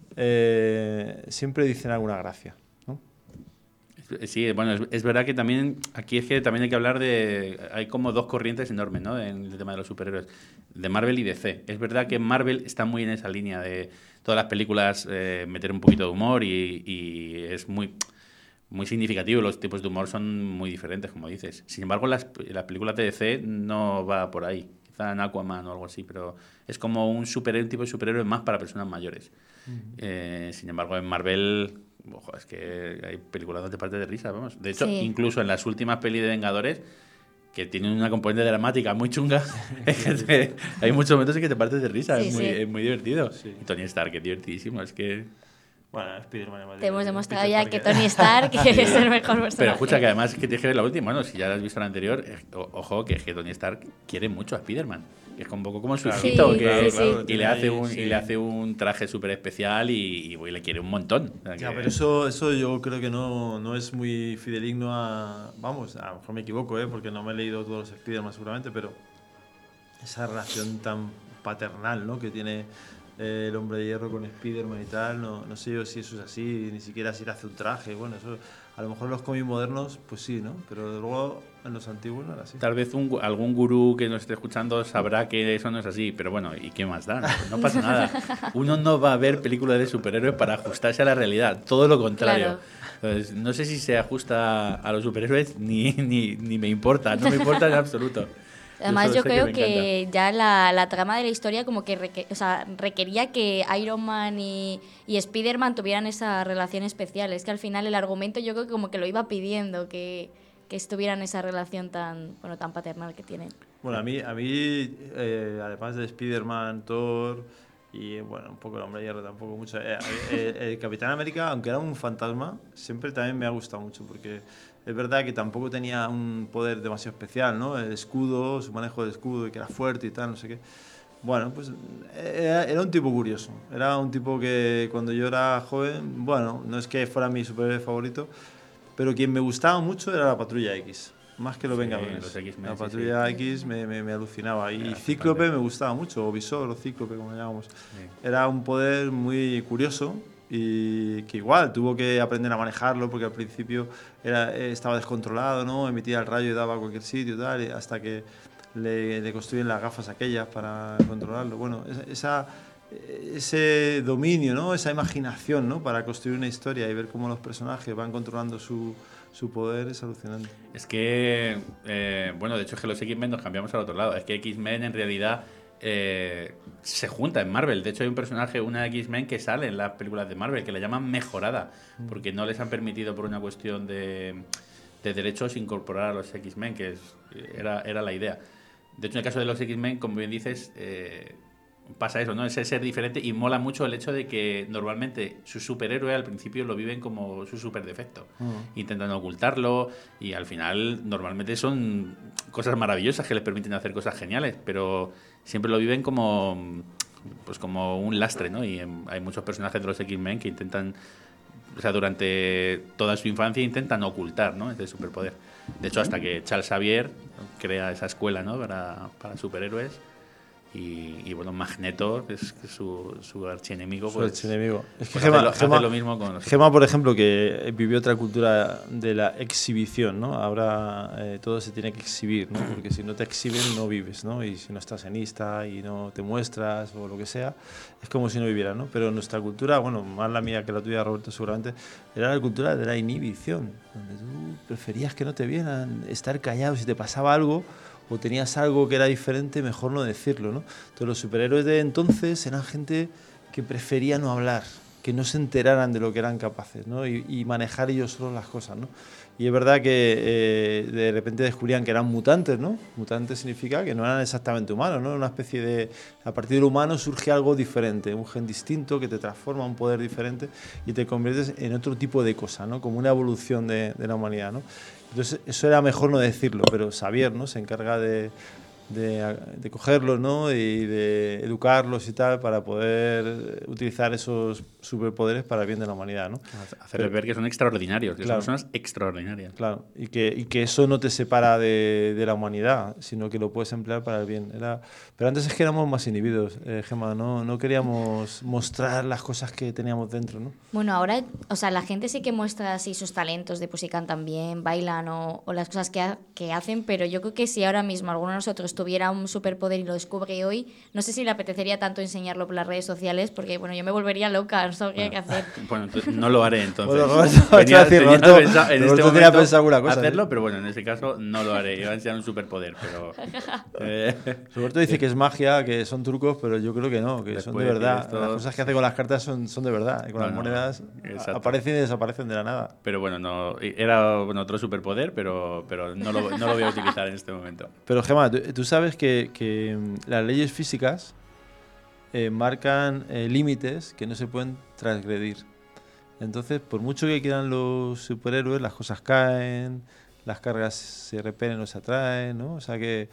siempre dicen alguna gracia, ¿no? Sí, bueno, es verdad que también aquí es que también hay que hablar de... Hay como dos corrientes enormes, ¿no? En el tema de los superhéroes, de Marvel y DC. Es verdad que Marvel está muy en esa línea de todas las películas meter un poquito de humor y es muy significativo. Los tipos de humor son muy diferentes, como dices. Sin embargo, las películas de DC no va por ahí. Quizá en Aquaman o algo así, pero es como un tipo de superhéroe más para personas mayores. Sin embargo, en Marvel... Ojo, es que hay películas donde te partes de risa, vamos. De hecho, Sí. incluso en las últimas pelis de Vengadores, que tienen una componente dramática muy chunga, hay muchos momentos en que te partes de risa, Sí, es muy divertido. Sí. Y Tony Stark es divertidísimo, es que... Bueno, Spider-Man es más Te hemos divertido. demostrado Peter ya que Parker. Tony Stark es el mejor personaje. Pero escucha, que además que tienes que ver la última, bueno, si ya la has visto la anterior, ojo, que es que Tony Stark quiere mucho a Spider-Man. Que es un poco como su Claro. hijito, Sí, que, sí, sí. y le hace un, Sí. y le hace un traje súper especial y le quiere un montón. O sea, Ya, que- pero eso yo creo que no es muy fidedigno a... Vamos, a lo mejor me equivoco, porque no me he leído todos los Spider-Man seguramente, pero esa relación tan paternal, ¿no? Que tiene el Hombre de Hierro con Spider-Man y tal, no sé yo si eso es así, ni siquiera si le hace un traje, bueno, eso a lo mejor en los cómics modernos, pues sí, ¿no? Pero de luego en los antiguos no era así. Tal vez algún gurú que nos esté escuchando sabrá que eso no es así, pero bueno, ¿y qué más da? No pasa nada. Uno no va a ver películas de superhéroes para ajustarse a la realidad, todo lo contrario. Claro. Entonces, no sé si se ajusta a los superhéroes ni me importa, no me importa en absoluto. Además, solo yo sé creo me que encanta. ya la trama de la historia como que requería que Iron Man y Spider-Man tuvieran esa relación especial. Es que al final el argumento yo creo que como que lo iba pidiendo, que estuvieran esa relación tan paternal que tienen. Bueno, a mí además de Spider-Man, Thor y bueno, un poco el Hombre de Hierro tampoco mucho. El Capitán América, aunque era un fantasma, siempre también me ha gustado mucho porque es verdad que tampoco tenía un poder demasiado especial, ¿no? El escudo, su manejo de escudo y que era fuerte y tal, no sé qué. Bueno, pues era un tipo curioso. Era un tipo que cuando yo era joven, bueno, no es que fuera mi superhéroe favorito, pero quien me gustaba mucho era la Patrulla X. Más que los Sí, Vengadores. los X-Men, La sí, Patrulla sí. X me alucinaba. Y Era Cíclope flipante. me gustaba mucho, o Visor, o Cíclope, como le llamamos. Sí. Era un poder muy curioso y que igual tuvo que aprender a manejarlo porque al principio estaba descontrolado, ¿no? Emitía el rayo y daba a cualquier sitio y tal, y hasta que le construyen las gafas aquellas para controlarlo. Bueno, ese dominio, ¿no? Esa imaginación, ¿no? Para construir una historia y ver cómo los personajes van controlando su poder es alucinante. Es que, bueno, de hecho es que los X-Men nos cambiamos al otro lado. Es que X-Men en realidad se junta en Marvel. De hecho hay un personaje, una X-Men que sale en las películas de Marvel, que la llaman Mejorada, porque no les han permitido por una cuestión de derechos incorporar a los X-Men, que era la idea. De hecho en el caso de los X-Men, como bien dices, pasa eso, ¿no? Ese ser diferente, y mola mucho el hecho de que normalmente su superhéroe al principio lo viven como su superdefecto, intentan ocultarlo, y al final normalmente son cosas maravillosas que les permiten hacer cosas geniales, pero siempre lo viven como un lastre, ¿no? Y hay muchos personajes de los X-Men que intentan o sea, durante toda su infancia intentan ocultar, ¿no?, ese superpoder. De hecho, hasta que Charles Xavier crea esa escuela, ¿no?, para superhéroes. Y bueno, Magneto, que es su archienemigo. Su pues, archienemigo. Es que pues hace lo mismo con los... Gema, por ejemplo, que vivió otra cultura de la exhibición, ¿no? Ahora todo se tiene que exhibir, ¿no? Porque si no te exhiben no vives, ¿no? Y si no estás en Insta y no te muestras o lo que sea, es como si no vivieras, ¿no? Pero nuestra cultura, bueno, más la mía que la tuya, Roberto, seguramente, era la cultura de la inhibición, donde tú preferías que no te vieran, estar callado si te pasaba algo o tenías algo que era diferente, mejor no decirlo, ¿no? Entonces los superhéroes de entonces eran gente que prefería no hablar, que no se enteraran de lo que eran capaces, ¿no? Y manejar ellos solos las cosas, ¿no? Y es verdad que de repente descubrían que eran mutantes, ¿no? Mutantes significa que no eran exactamente humanos, ¿no? Una especie de... A partir del humano surge algo diferente, un gen distinto que te transforma, un poder diferente y te conviertes en otro tipo de cosa, ¿no? Como una evolución de la humanidad, ¿no? Entonces eso era mejor no decirlo, pero Xavier, ¿no?, se encarga de cogerlos, ¿no?, y de educarlos y tal para poder utilizar esos superpoderes para el bien de la humanidad, ¿no? Hacerles ver que son extraordinarios, que claro, son personas extraordinarias. Claro, y que eso no te separa de la humanidad, sino que lo puedes emplear para el bien. Pero antes es que éramos más inhibidos, Gemma, no queríamos mostrar las cosas que teníamos dentro, ¿no? Bueno, ahora, o sea, la gente sí que muestra así sus talentos de pues si cantan bien, bailan o las cosas que hacen, pero yo creo que si ahora mismo alguno de nosotros tuviera un superpoder y lo descubre hoy, no sé si le apetecería tanto enseñarlo por las redes sociales, porque bueno, yo me volvería loca, no sabría qué hacer. Bueno, entonces, no lo haré entonces. Bueno, tenía pensado alguna cosa, hacerlo, pero bueno, en ese caso no lo haré. Iba a enseñar un superpoder, pero... Roberto dice que es magia, que son trucos, pero yo creo que no, que son de verdad. Las cosas que hace con las cartas son de verdad. Y con las monedas aparecen y desaparecen de la nada. Pero bueno, no, era otro superpoder, pero no lo voy a utilizar en este momento. Pero Gemma, tú sabes que las leyes físicas marcan límites que no se pueden transgredir. Entonces, por mucho que quieran los superhéroes, las cosas caen, las cargas se repelen o se atraen, ¿no? O sea que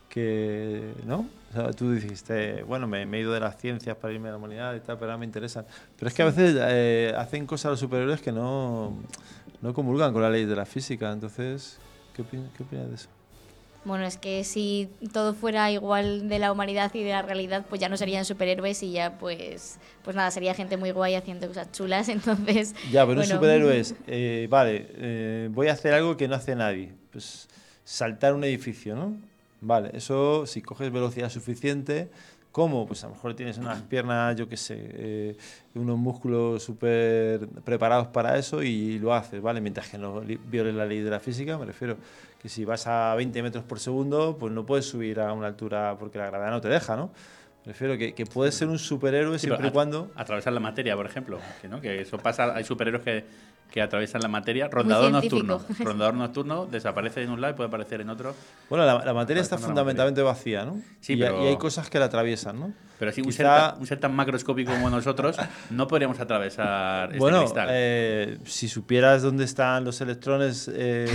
¿no? O sea, tú dijiste, bueno, me he ido de las ciencias para irme a la humanidad y tal, pero ahora me interesan. Pero es que a veces hacen cosas los superhéroes que no comulgan con la ley de la física. Entonces, ¿qué opinas de eso? Bueno, es que si todo fuera igual de la humanidad y de la realidad, pues ya no serían superhéroes y ya pues nada, sería gente muy guay haciendo cosas chulas, entonces... Ya, pero un superhéroe es, vale, voy a hacer algo que no hace nadie, pues saltar un edificio, ¿no? Vale, eso si coges velocidad suficiente, ¿cómo? Pues a lo mejor tienes unas piernas, yo qué sé, unos músculos súper preparados para eso y lo haces, ¿vale? Mientras que no violes la ley de la física, me refiero que si vas a 20 metros por segundo, pues no puedes subir a una altura porque la gravedad no te deja, ¿no? Me refiero que puedes ser un superhéroe siempre y cuando... Atravesar la materia, por ejemplo, que eso pasa, hay superhéroes que atraviesan la materia. Rondador nocturno desaparece en un lado y puede aparecer en otro. Bueno, la materia está fundamentalmente vacía, ¿no? Sí, y hay cosas que la atraviesan, ¿no? Pero sí, un ser tan macroscópico como nosotros no podríamos atravesar este cristal. Si supieras dónde están los electrones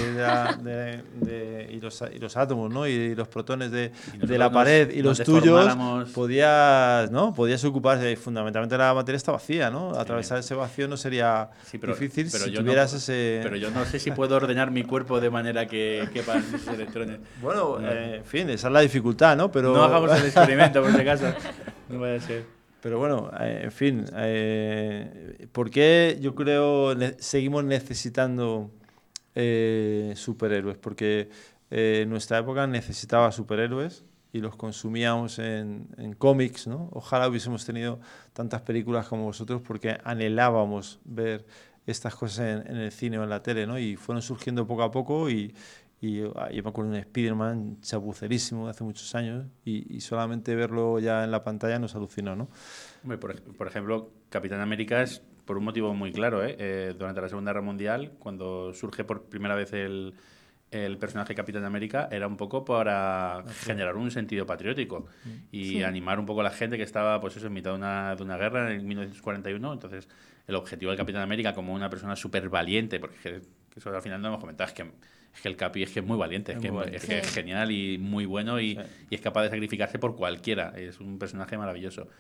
y los átomos, ¿no? Y los protones de la pared y los tuyos, podías ocuparse. Fundamentalmente la materia está vacía, ¿no? Atravesar ese vacío no sería difícil si tuvieras ese... Pero yo no sé si puedo ordenar mi cuerpo de manera que quepan esos electrones. Bueno, en fin, esa es la dificultad, ¿no? Pero... No hagamos el experimento, por si acaso. No vaya a ser. Pero bueno, en fin, ¿por qué yo creo seguimos necesitando superhéroes? Porque en nuestra época necesitaba superhéroes y los consumíamos en cómics, ¿no? Ojalá hubiésemos tenido tantas películas como vosotros porque anhelábamos ver estas cosas en el cine o en la tele, ¿no? Y fueron surgiendo poco a poco y yo me acuerdo de un Spider-Man chapucerísimo de hace muchos años y solamente verlo ya en la pantalla nos alucinó, ¿no? Por ejemplo, Capitán América es por un motivo muy claro, durante la Segunda Guerra Mundial, cuando surge por primera vez el personaje Capitán América, era un poco para generar un sentido patriótico y animar un poco a la gente que estaba pues eso, en mitad de una guerra en 1941. Entonces, el objetivo del Capitán América como una persona súper valiente, porque eso al final no hemos comentado, es que el Capi es muy valiente, es que es genial y muy bueno y es capaz de sacrificarse por cualquiera. Es un personaje maravilloso.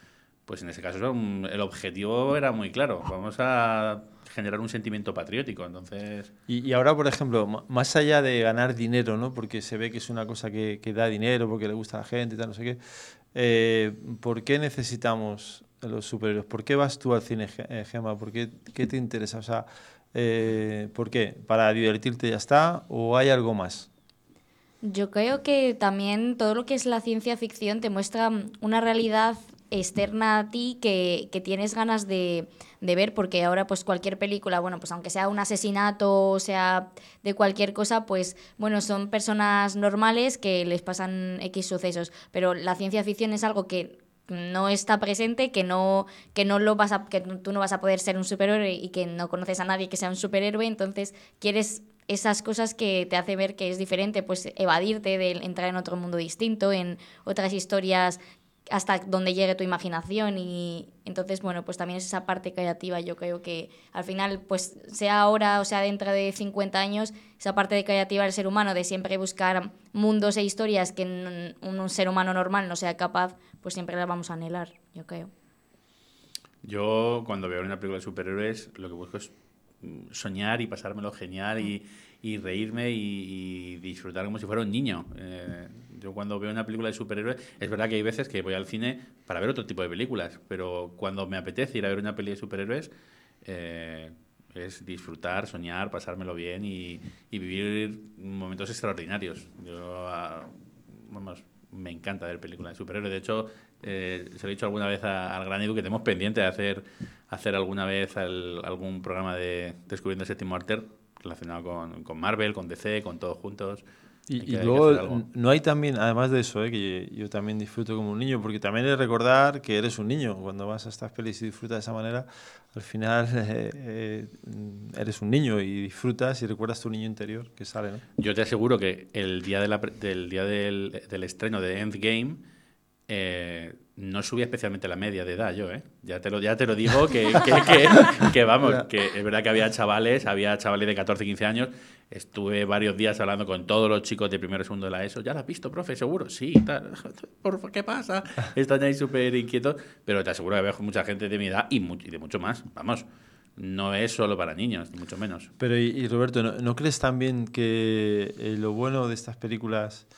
pues en ese caso el objetivo era muy claro. Vamos a generar un sentimiento patriótico, entonces... Y ahora, por ejemplo, más allá de ganar dinero, ¿no? Porque se ve que es una cosa que da dinero, porque le gusta a la gente y tal, no sé qué. ¿Por qué necesitamos los superhéroes? ¿Por qué vas tú al cine, Gemma? ¿Qué te interesa? O sea, ¿por qué? ¿Para divertirte y ya está? ¿O hay algo más? Yo creo que también todo lo que es la ciencia ficción te muestra una realidad externa a ti que tienes ganas de ver, porque ahora pues cualquier película, bueno, pues aunque sea un asesinato o sea de cualquier cosa, pues bueno, son personas normales que les pasan X sucesos, pero la ciencia ficción es algo que no está presente, que tú no vas a poder ser un superhéroe y que no conoces a nadie que sea un superhéroe, entonces quieres esas cosas que te hace ver que es diferente, pues evadirte de entrar en otro mundo distinto, en otras historias hasta donde llegue tu imaginación, y entonces, bueno, pues también es esa parte creativa. Yo creo que al final, pues sea ahora o sea dentro de 50 años, esa parte de creativa del ser humano, de siempre buscar mundos e historias que un ser humano normal no sea capaz, pues siempre la vamos a anhelar, yo creo. Yo, cuando veo una película de superhéroes, lo que busco es soñar y pasármelo genial y reírme y disfrutar como si fuera un niño. Yo cuando veo una película de superhéroes, es verdad que hay veces que voy al cine para ver otro tipo de películas, pero cuando me apetece ir a ver una peli de superhéroes, es disfrutar, soñar, pasármelo bien y vivir momentos extraordinarios. Vamos, me encanta ver películas de superhéroes. De hecho, se lo he dicho alguna vez al gran Edu que tenemos pendiente de hacer alguna vez algún programa de Descubriendo el Séptimo Arte relacionado con Marvel, con DC, con todos juntos. Y luego, no hay también, además de eso, que yo también disfruto como un niño, porque también es recordar que eres un niño. Cuando vas a estas pelis y disfrutas de esa manera, al final eres un niño y disfrutas y recuerdas tu niño interior que sale, ¿no? Yo te aseguro que el día del estreno de Endgame no subía especialmente la media de edad yo, ¿eh? Ya te lo digo, que vamos, que es verdad que había chavales de 14, 15 años. Estuve varios días hablando con todos los chicos de primero y segundo de la ESO. ¿Ya la has visto, profe? ¿Seguro? Sí, tal. ¿Qué pasa? Están ahí súper inquietos. Pero te aseguro que veo mucha gente de mi edad y de mucho más. Vamos, no es solo para niños, ni mucho menos. Pero, y Roberto, ¿no crees también que lo bueno de estas películas,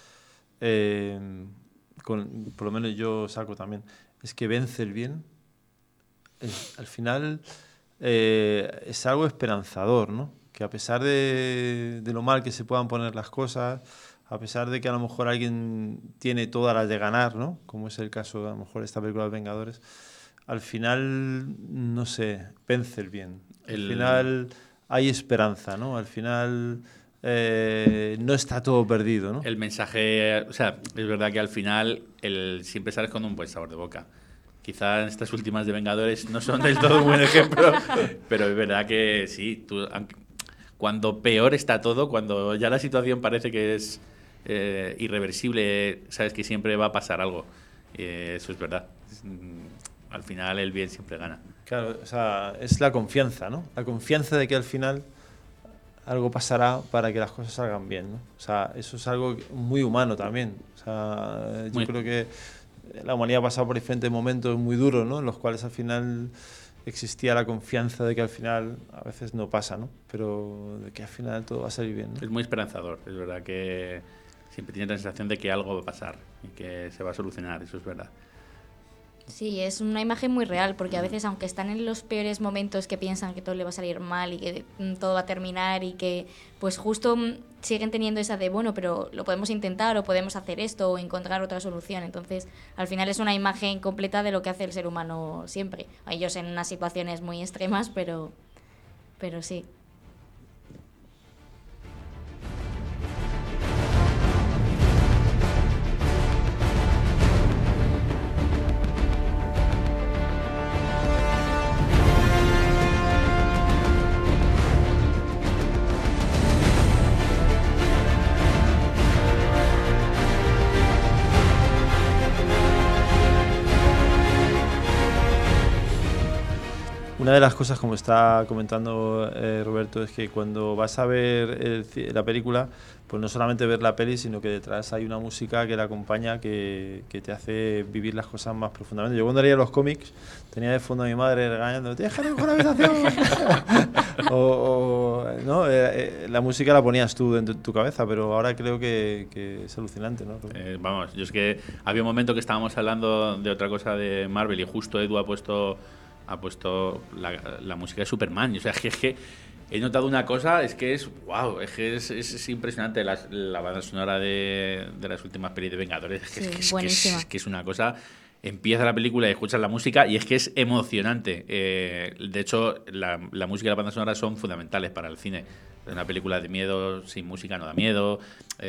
por lo menos yo saco también, es que vence el bien? Al final es algo esperanzador, ¿no? Que a pesar de lo mal que se puedan poner las cosas, a pesar de que a lo mejor alguien tiene todas las de ganar, ¿no? Como es el caso de a lo mejor esta película de Vengadores, al final, no sé, vence el bien. Al final hay esperanza, ¿no? Al final no está todo perdido, ¿no? El mensaje, o sea, es verdad que al final siempre sales con un buen sabor de boca. Quizá estas últimas de Vengadores no son del todo un buen ejemplo, pero es verdad que sí, cuando peor está todo, cuando ya la situación parece que es irreversible, sabes que siempre va a pasar algo. Eso es verdad. Al final el bien siempre gana. Claro, o sea, es la confianza, ¿no? La confianza de que al final algo pasará para que las cosas salgan bien, ¿no? O sea, eso es algo muy humano también. O sea, yo creo que la humanidad ha pasado por diferentes momentos muy duros, ¿no? En los cuales al final existía la confianza de que al final a veces no pasa, ¿no? Pero de que al final todo va a salir bien, ¿no? Es muy esperanzador. Es verdad que siempre tienes la sensación de que algo va a pasar y que se va a solucionar. Eso es verdad. Sí, es una imagen muy real, porque a veces, aunque están en los peores momentos que piensan que todo le va a salir mal y que todo va a terminar y que pues justo siguen teniendo esa de, bueno, pero lo podemos intentar o podemos hacer esto o encontrar otra solución. Entonces, al final es una imagen completa de lo que hace el ser humano siempre. Ellos en unas situaciones muy extremas, pero sí. Una de las cosas, como está comentando Roberto, es que cuando vas a ver la película, pues no solamente ver la peli, sino que detrás hay una música que la acompaña, que te hace vivir las cosas más profundamente. Yo cuando leía los cómics tenía de fondo a mi madre regañando, tienes que recoger la habitación. ¿No? La música la ponías tú dentro de tu cabeza, pero ahora creo que es alucinante, ¿no? Vamos, yo es que había un momento que estábamos hablando de otra cosa de Marvel y justo Edu ha puesto la música de Superman. O sea, es que he notado una cosa, es que es wow, es impresionante la banda sonora de las últimas pelis de Vengadores. Es que es una cosa. Empieza la película y escuchas la música y es que es emocionante. De hecho, la música y la banda sonora son fundamentales para el cine. Una película de miedo sin música no da miedo.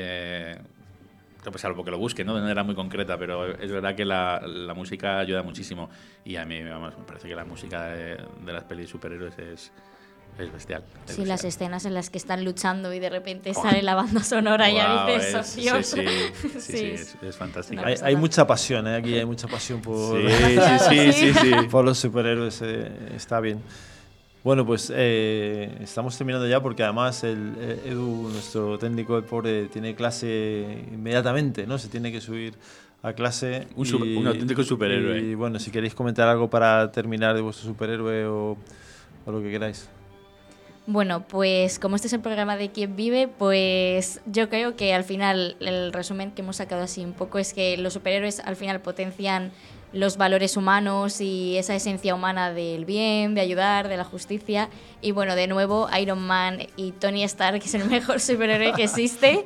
Pues salvo que lo busque, ¿no? De manera muy concreta, pero es verdad que la música ayuda muchísimo. Y a mí, vamos, me parece que la música de las pelis de superhéroes es bestial. Sí, las escenas en las que están luchando y de repente sale la banda sonora y ya dices, ¡oh, Dios! Sí, es fantástico. Hay mucha pasión, ¿eh? Aquí hay mucha pasión por, sí. por los superhéroes. Está bien. Bueno, pues estamos terminando ya porque además Edu, nuestro técnico del pobre, tiene clase inmediatamente, ¿no? Se tiene que subir a clase. Un auténtico superhéroe. Y bueno, si queréis comentar algo para terminar de vuestro superhéroe o lo que queráis. Bueno, pues como este es el programa de Quién Vive, pues yo creo que al final el resumen que hemos sacado así un poco es que los superhéroes al final potencian los valores humanos y esa esencia humana del bien, de ayudar, de la justicia. Y bueno, de nuevo, Iron Man y Tony Stark, que es el mejor superhéroe que existe.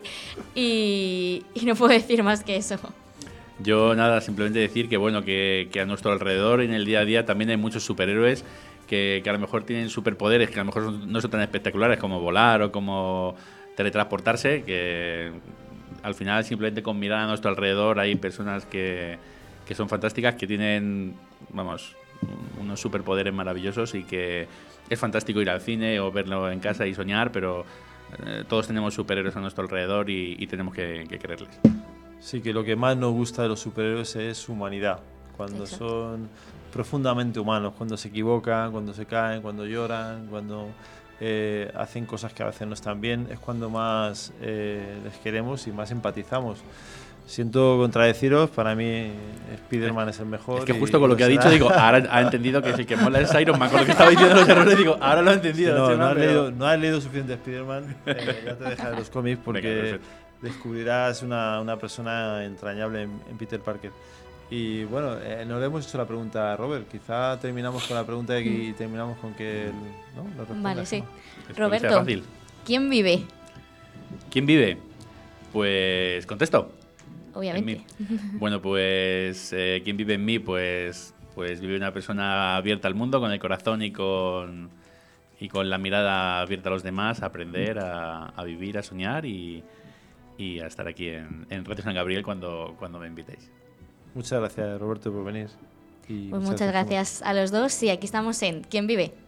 Y no puedo decir más que eso. Yo nada, simplemente decir que bueno, que a nuestro alrededor en el día a día también hay muchos superhéroes que a lo mejor tienen superpoderes que a lo mejor no son tan espectaculares como volar o como teletransportarse, que al final simplemente con mirar a nuestro alrededor hay personas que son fantásticas, que tienen, vamos, unos superpoderes maravillosos y que es fantástico ir al cine o verlo en casa y soñar, pero todos tenemos superhéroes a nuestro alrededor y tenemos que quererles. Sí, que lo que más nos gusta de los superhéroes es su humanidad, cuando son profundamente humanos, cuando se equivocan, cuando se caen, cuando lloran, cuando hacen cosas que a veces no están bien, es cuando más les queremos y más empatizamos. Siento contradeciros, para mí Spider-Man es el mejor. Es que justo con lo que ha dicho, digo, ahora ha entendido que el que mola es Iron Man. Con lo que estaba diciendo los errores, digo, ahora lo ha entendido. Sí, no has leído suficiente Spider-Man, ya te dejaré los cómics porque descubrirás una persona entrañable en Peter Parker. Y bueno, no le hemos hecho la pregunta a Robert. Quizá terminamos con la pregunta y terminamos con que ¿no? Lo responda. Vale, sí. Roberto, ¿quién vive? ¿Quién vive? Pues contesto. Obviamente. Bueno, pues ¿quién vive en mí? Pues vive una persona abierta al mundo, con el corazón y con la mirada abierta a los demás, a aprender, a vivir, a soñar y a estar aquí en Radio San Gabriel cuando me invitéis. Muchas gracias, Roberto, por venir. Pues muchas gracias a los dos y aquí estamos en ¿Quién vive?